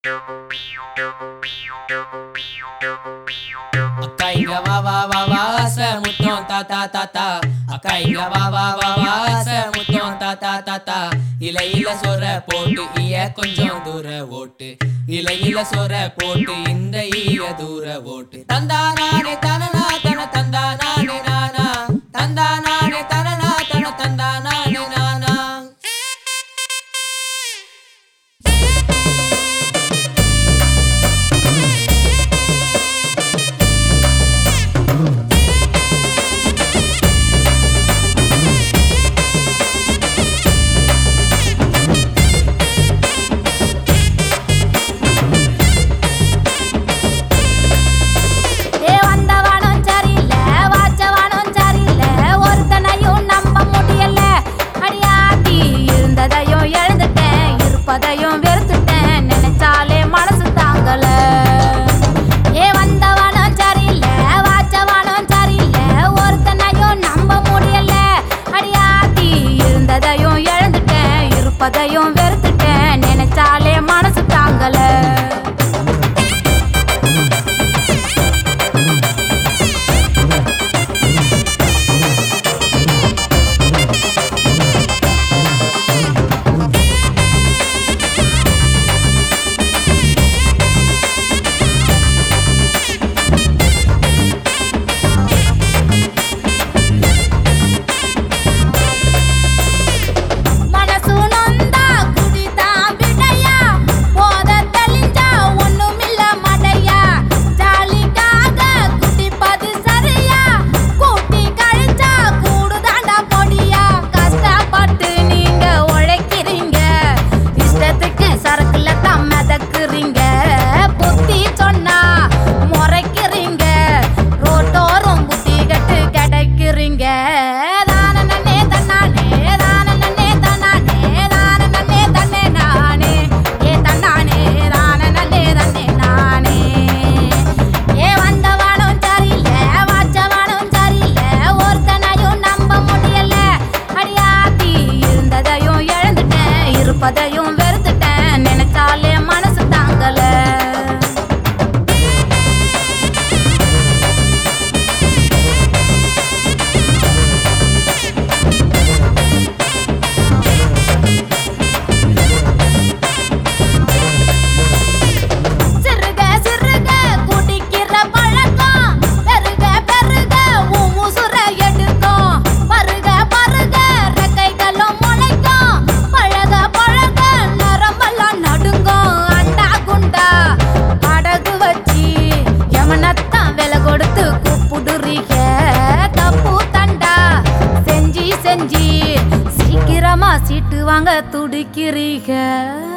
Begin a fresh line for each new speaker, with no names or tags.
Akka inga va va va va semuthon ta ta ta ta. Akka inga va va va va semuthon ta ta ta ta. Ila ila sora potu iya konjam dura vote. Ila ila sora potu inda iya dura vote. Tandanane tanana tana tandanane nana. Tandanane tanana tana tandanane nana.
பதையும் வெறுத்துட்டேன் நினைச்சாலே மனசு தாங்கல பதையும் வெறுத்துட்டேன் நினைச்சாலே மனசு தாங்கல சிறுக சிறுக குடிக்கிற பழக்கம் பெருக பெருக உமுசுர எடுக்கும் பருக பருக ரெக்கைகளும் முளைக்கும் பழக பழக நரம்பெல்லாம் நடுங்கும் அண்டா குண்டா அடகு வச்சு யமனத்தான் விலை கொடுத்து கூப்பிடுறீங்க தப்பு தண்டா செஞ்சி செஞ்சி சீக்கிரமா சீட்டு வாங்க துடிக்கிறீங்க